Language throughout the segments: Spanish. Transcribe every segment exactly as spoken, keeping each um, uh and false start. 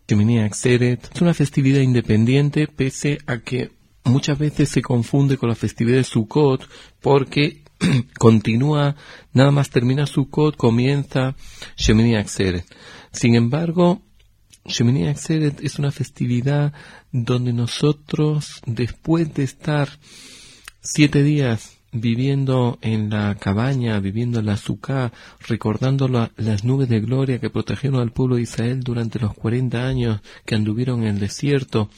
Shemini Atzeret es una festividad independiente, pese a que muchas veces se confunde con la festividad de Sukkot, porque continúa, nada más termina Sukkot, comienza Shemini Atzeret. Sin embargo, Shemini Atzeret es una festividad donde nosotros, después de estar siete días viviendo en la cabaña, viviendo en la Sukkah, recordando la, las nubes de gloria que protegieron al pueblo de Israel durante los cuarenta años que anduvieron en el desierto,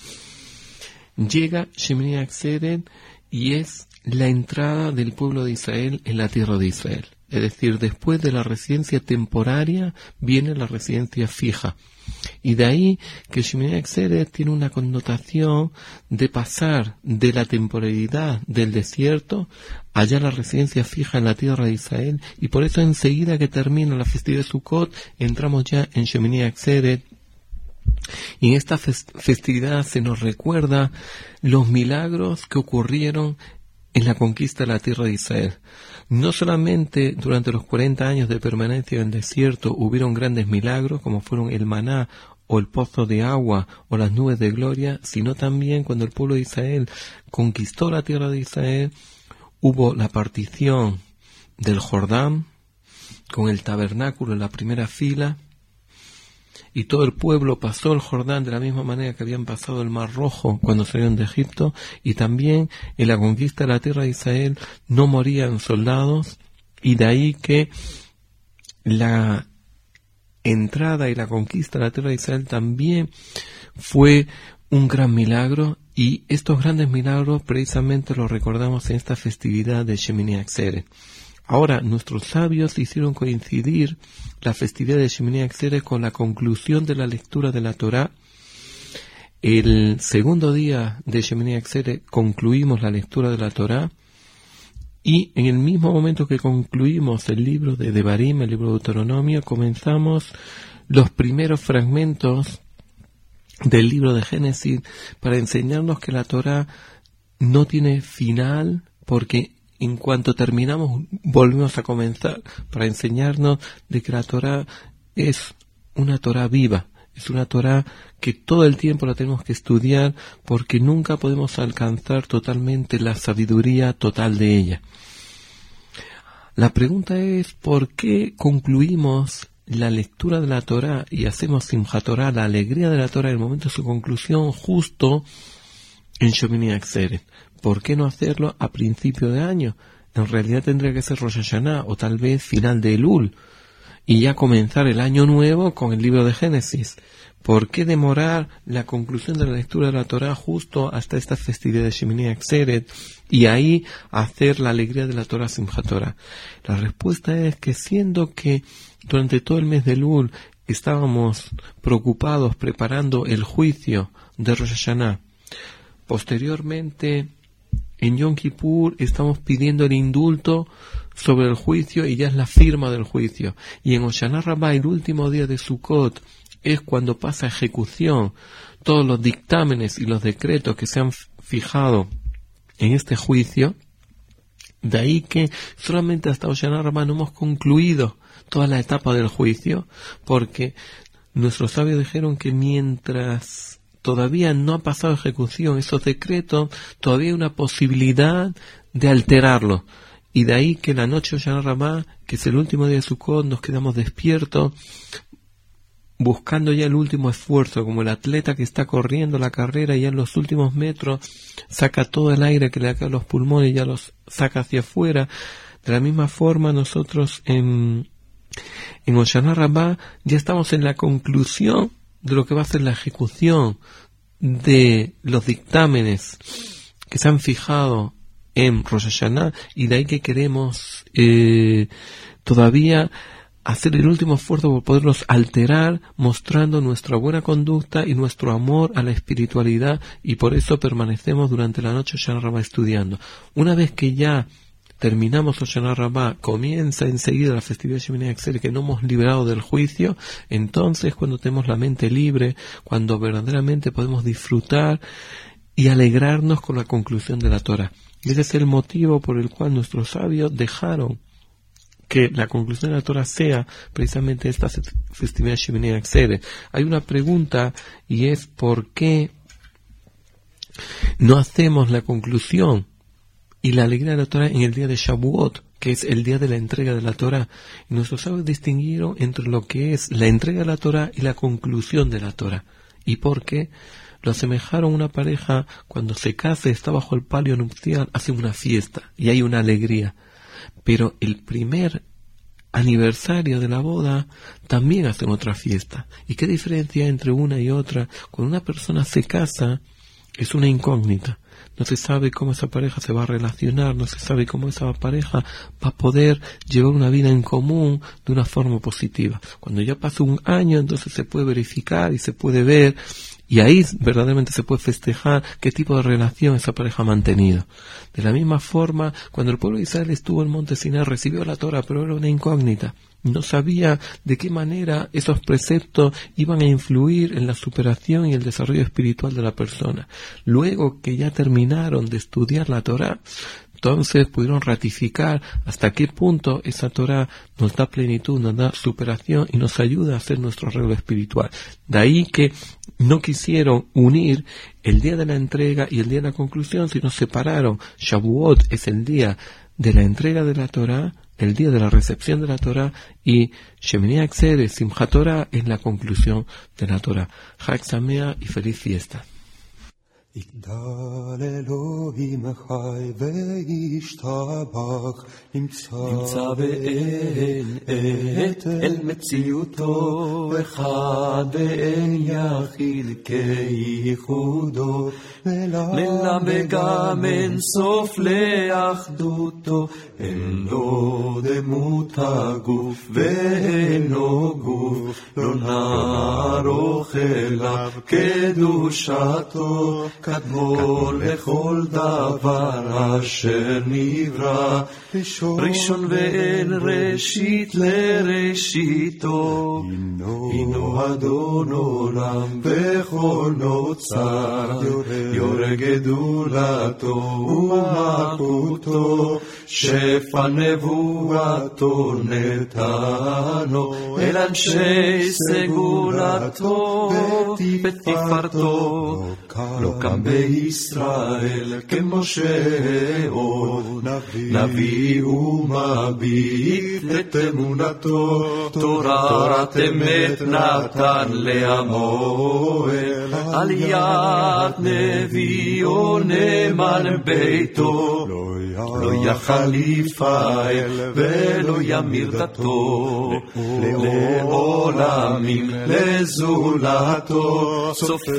llega Shemini Atzeret y es la entrada del pueblo de Israel en la tierra de Israel. Es decir, después de la residencia temporaria viene la residencia fija. Y de ahí que Shemini Atzeret tiene una connotación de pasar de la temporalidad del desierto allá a la residencia fija en la tierra de Israel, y por eso enseguida que termina la festividad de Sukkot entramos ya en Shemini Atzeret. Y en esta festividad se nos recuerda los milagros que ocurrieron en la conquista de la tierra de Israel. No solamente durante los cuarenta años de permanencia en el desierto hubieron grandes milagros, como fueron el maná, o el pozo de agua, o las nubes de gloria, sino también cuando el pueblo de Israel conquistó la tierra de Israel, hubo la partición del Jordán, con el tabernáculo en la primera fila, y todo el pueblo pasó el Jordán de la misma manera que habían pasado el Mar Rojo cuando salieron de Egipto, y también en la conquista de la tierra de Israel no morían soldados, y de ahí que la entrada y la conquista de la tierra de Israel también fue un gran milagro, y estos grandes milagros precisamente los recordamos en esta festividad de Shemini Atzeret. Ahora, nuestros sabios hicieron coincidir la festividad de Shemini Atzeret con la conclusión de la lectura de la Torá. El segundo día de Shemini Atzeret concluimos la lectura de la Torá, y en el mismo momento que concluimos el libro de Devarim, el libro de Deuteronomio, comenzamos los primeros fragmentos del libro de Génesis para enseñarnos que la Torá no tiene final, porque en cuanto terminamos, volvemos a comenzar, para enseñarnos de que la Torá es una Torá viva, es una Torá que todo el tiempo la tenemos que estudiar, porque nunca podemos alcanzar totalmente la sabiduría total de ella. La pregunta es, ¿por qué concluimos la lectura de la Torá y hacemos Simchat Torah, la alegría de la Torá, en el momento de su conclusión, justo en Shemini Atzeret? ¿Por qué no hacerlo a principio de año? En realidad tendría que ser Rosh Hashanah, o tal vez final de Elul, y ya comenzar el año nuevo con el libro de Génesis. ¿Por qué demorar la conclusión de la lectura de la Torá justo hasta esta festividad de Shemini Atzeret y ahí hacer la alegría de la Torá Simchat Torah? La respuesta es que, siendo que durante todo el mes de Elul estábamos preocupados preparando el juicio de Rosh Hashanah, posteriormente en Yom Kippur estamos pidiendo el indulto sobre el juicio y ya es la firma del juicio. Y en Hoshana Rabbah, el último día de Sukkot, es cuando pasa a ejecución todos los dictámenes y los decretos que se han fijado en este juicio. De ahí que solamente hasta Hoshana Rabbah no hemos concluido toda la etapa del juicio, porque nuestros sabios dijeron que mientras todavía no ha pasado ejecución esos decretos, todavía hay una posibilidad de alterarlo. Y de ahí que la noche de Hoshana Rabbah, que es el último día de Sukkot, nos quedamos despiertos, buscando ya el último esfuerzo, como el atleta que está corriendo la carrera y ya en los últimos metros saca todo el aire que le da a los pulmones y ya los saca hacia afuera. De la misma forma, nosotros en, en Hoshana Rabbah ya estamos en la conclusión de lo que va a ser la ejecución de los dictámenes que se han fijado en Rosh Hashanah, y de ahí que queremos eh, todavía hacer el último esfuerzo por poderlos alterar, mostrando nuestra buena conducta y nuestro amor a la espiritualidad, y por eso permanecemos durante la noche Hoshana Rabbah estudiando. Una vez que ya terminamos Hoshana Rabbah, comienza enseguida la festividad de Shemini Atzeret, que no hemos liberado del juicio. Entonces, cuando tenemos la mente libre, cuando verdaderamente podemos disfrutar y alegrarnos con la conclusión de la Torah. Y ese es el motivo por el cual nuestros sabios dejaron que la conclusión de la Torah sea precisamente esta festividad Shemini Atzeret. Hay una pregunta y es ¿por qué no hacemos la conclusión y la alegría de la Torah en el día de Shavuot, que es el día de la entrega de la Torah? Y nuestros sabios distinguieron entre lo que es la entrega de la Torah y la conclusión de la Torah. ¿Y por qué? Lo asemejaron a una pareja cuando se casa y está bajo el palio nupcial, hace una fiesta y hay una alegría. Pero el primer aniversario de la boda también hacen otra fiesta. ¿Y qué diferencia hay entre una y otra? Cuando una persona se casa es una incógnita. No se sabe cómo esa pareja se va a relacionar, no se sabe cómo esa pareja va a poder llevar una vida en común de una forma positiva. Cuando ya pasa un año, entonces se puede verificar y se puede ver, y ahí verdaderamente se puede festejar qué tipo de relación esa pareja ha mantenido. De la misma forma, cuando el pueblo de Israel estuvo en Monte Sinai, recibió la Torah, pero era una incógnita. No sabía de qué manera esos preceptos iban a influir en la superación y el desarrollo espiritual de la persona. Luego que ya terminaron de estudiar la Torah, entonces pudieron ratificar hasta qué punto esa Torah nos da plenitud, nos da superación y nos ayuda a hacer nuestro arreglo espiritual. De ahí que no quisieron unir el día de la entrega y el día de la conclusión, sino separaron. Shavuot es el día de la entrega de la Torah, el día de la recepción de la Torah, y Shemini Atzeret, Simchat Torah, es la conclusión de la Torah. Chag Sameach y feliz fiesta. יגדל אלוהים חי וישתבח נמצא ואין עת אל מציאותו אחד ואין יחיד כייחודו ללמד גם אין סוף לאחדותו אין לו דמות הגוף ואינו גוף לא נערוך אליו קדושתו קדמו לכל דבר אשר נברא ראשון ואין ראשית לראשיתו הינו אדון עולם בכל נוצר יורה גדולתו ומלכותו שפע נבואתו נתנו אל אנשי סגולתו ותפארתו לא קם בישראל כמשה עוד נביא ומביט את אמונתו תורת אמת נתן לעמו עליית נביאו נאמן ביתו לא יחליף האל ולא ימיר דתו לעולמים לזולתו צופה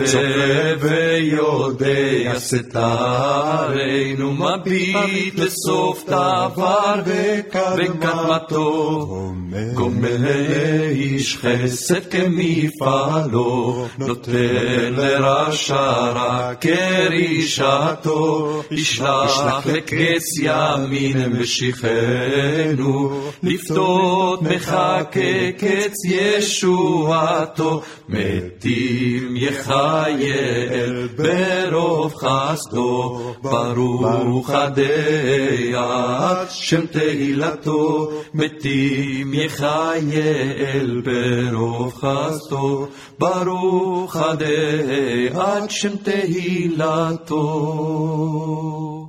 ויודע סתרנו מביט לסוף דבר וקדמתו גומל איש חסד כמפעלו נותן לרשע רע כרישתו ישלח לקץ ימין משיחנו לפתות מחכה קץ ישועתו מתים יחייל ברוב חסדו ברוך הדעת שם תהילתו מתים יחייל ברוב חסדו ברוך הדעת שם תהילתו